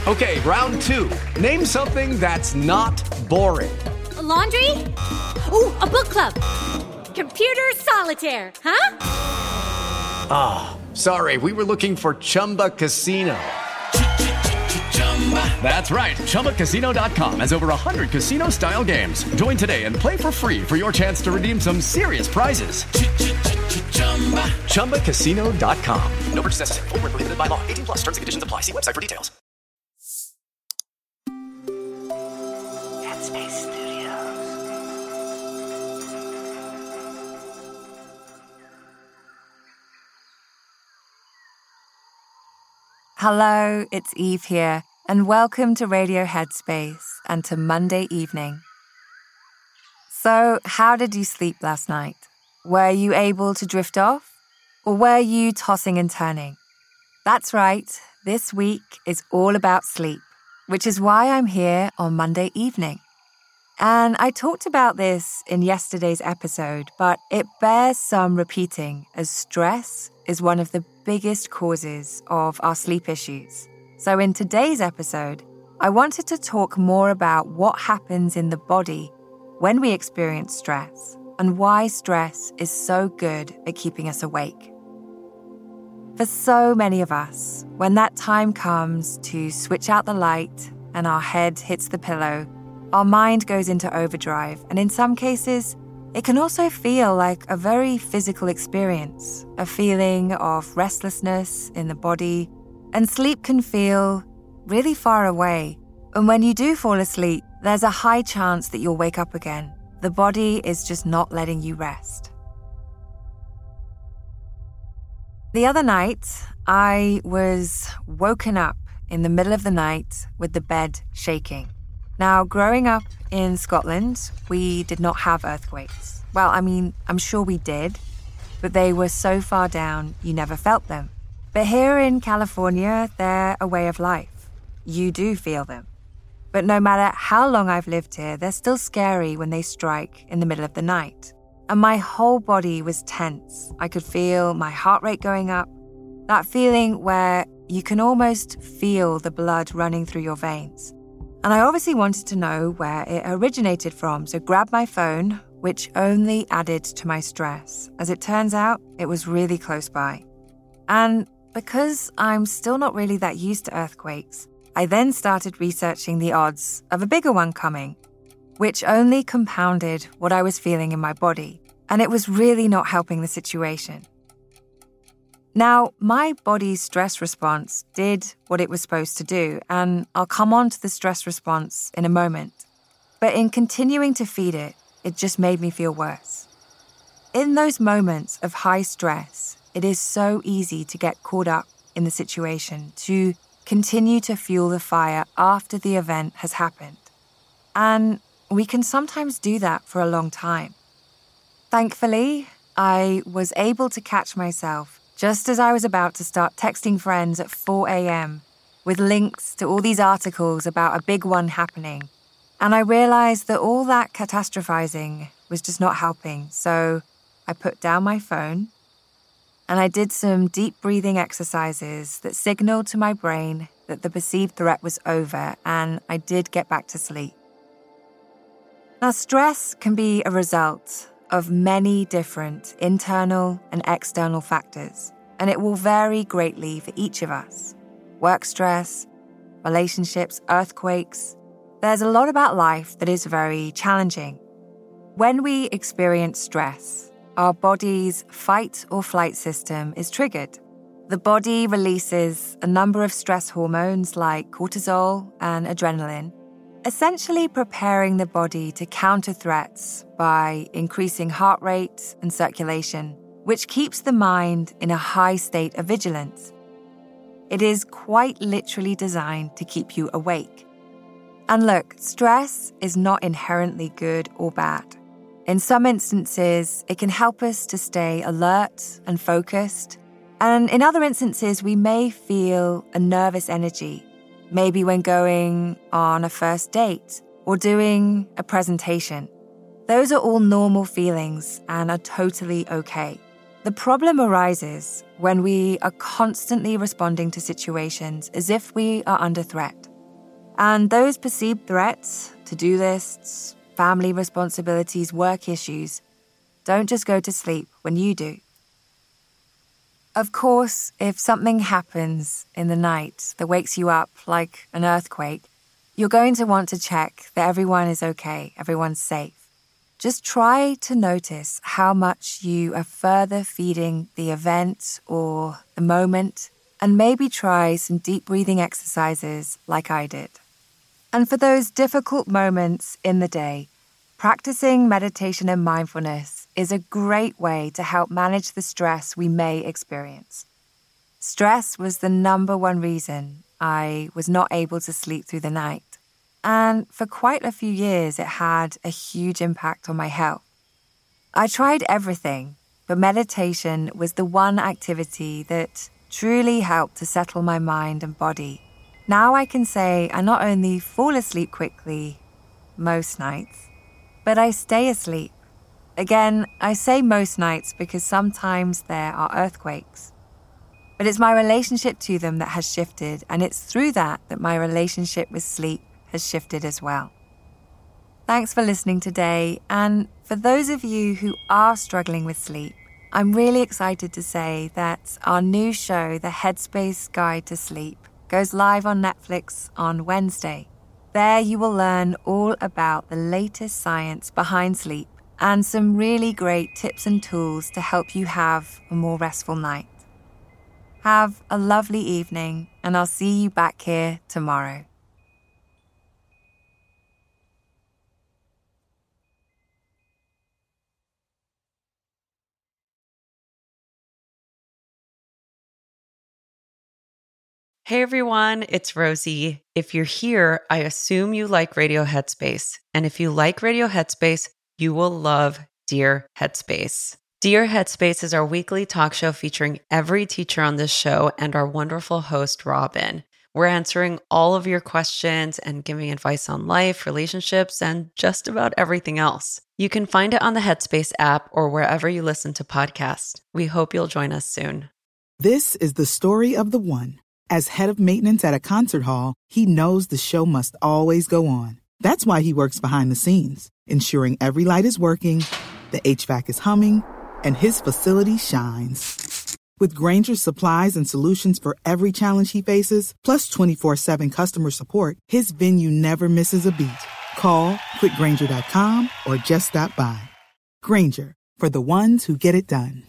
Okay, round two. Name something that's not boring. A laundry? Ooh, a book club. Computer solitaire, huh? Ah, sorry, we were looking for Chumba Casino. That's right, ChumbaCasino.com has over 100 casino-style games. Join today and play for free for your chance to redeem some serious prizes. ChumbaCasino.com. No purchase necessary. Void where prohibited by law. 18 plus. Terms and conditions apply. See website for details. Headspace Studios. Hello, it's Eve here, and welcome to Radio Headspace and to Monday Evening. So, how did you sleep last night? Were you able to drift off? Or were you tossing and turning? That's right, this week is all about sleep, which is why I'm here on Monday evening. And I talked about this in yesterday's episode, but it bears some repeating as stress is one of the biggest causes of our sleep issues. So in today's episode, I wanted to talk more about what happens in the body when we experience stress and why stress is so good at keeping us awake. For so many of us, when that time comes to switch out the light and our head hits the pillow, our mind goes into overdrive, and in some cases, it can also feel like a very physical experience, a feeling of restlessness in the body, and sleep can feel really far away. And when you do fall asleep, there's a high chance that you'll wake up again. The body is just not letting you rest. The other night, I was woken up in the middle of the night with the bed shaking. Now, growing up in Scotland, we did not have earthquakes. Well, I'm sure we did, but they were so far down, you never felt them. But here in California, they're a way of life. You do feel them. But no matter how long I've lived here, they're still scary when they strike in the middle of the night. And my whole body was tense. I could feel my heart rate going up, that feeling where you can almost feel the blood running through your veins. And I obviously wanted to know where it originated from, so grabbed my phone, which only added to my stress. As it turns out, it was really close by. And because I'm still not really that used to earthquakes, I then started researching the odds of a bigger one coming, which only compounded what I was feeling in my body, and it was really not helping the situation. Now, my body's stress response did what it was supposed to do, and I'll come on to the stress response in a moment. But in continuing to feed it, it just made me feel worse. In those moments of high stress, it is so easy to get caught up in the situation, to continue to fuel the fire after the event has happened. And we can sometimes do that for a long time. Thankfully, I was able to catch myself just as I was about to start texting friends at 4 a.m. with links to all these articles about a big one happening. And I realized that all that catastrophizing was just not helping. So I put down my phone and I did some deep breathing exercises that signaled to my brain that the perceived threat was over, and I did get back to sleep. Now, stress can be a result of many different internal and external factors, and it will vary greatly for each of us. Work stress, relationships, earthquakes. There's a lot about life that is very challenging. When we experience stress, our body's fight or flight system is triggered. The body releases a number of stress hormones like cortisol and adrenaline, essentially preparing the body to counter threats by increasing heart rate and circulation, which keeps the mind in a high state of vigilance. It is quite literally designed to keep you awake. And look, stress is not inherently good or bad. In some instances, it can help us to stay alert and focused. And in other instances, we may feel a nervous energy, maybe when going on a first date or doing a presentation. Those are all normal feelings and are totally okay. The problem arises when we are constantly responding to situations as if we are under threat. And those perceived threats, to-do lists, family responsibilities, work issues, don't just go to sleep when you do. Of course, if something happens in the night that wakes you up like an earthquake, you're going to want to check that everyone is okay, everyone's safe. Just try to notice how much you are further feeding the event or the moment, and maybe try some deep breathing exercises like I did. And for those difficult moments in the day, practicing meditation and mindfulness is a great way to help manage the stress we may experience. Stress was the number one reason I was not able to sleep through the night. And for quite a few years, it had a huge impact on my health. I tried everything, but meditation was the one activity that truly helped to settle my mind and body. Now I can say I not only fall asleep quickly, most nights, but I stay asleep. Again, I say most nights because sometimes there are earthquakes. But it's my relationship to them that has shifted, and it's through that my relationship with sleep has shifted as well. Thanks for listening today, and for those of you who are struggling with sleep, I'm really excited to say that our new show, The Headspace Guide to Sleep, goes live on Netflix on Wednesday. There you will learn all about the latest science behind sleep and some really great tips and tools to help you have a more restful night. Have a lovely evening, and I'll see you back here tomorrow. Hey everyone, it's Rosie. If you're here, I assume you like Radio Headspace. And if you like Radio Headspace, you will love Dear Headspace. Dear Headspace is our weekly talk show featuring every teacher on this show and our wonderful host, Robin. We're answering all of your questions and giving advice on life, relationships, and just about everything else. You can find it on the Headspace app or wherever you listen to podcasts. We hope you'll join us soon. This is the story of the one. As head of maintenance at a concert hall, he knows the show must always go on. That's why he works behind the scenes, ensuring every light is working, the HVAC is humming, and his facility shines. With Grainger's supplies and solutions for every challenge he faces, plus 24/7 customer support, his venue never misses a beat. Call quickgrainger.com or just stop by. Grainger, for the ones who get it done.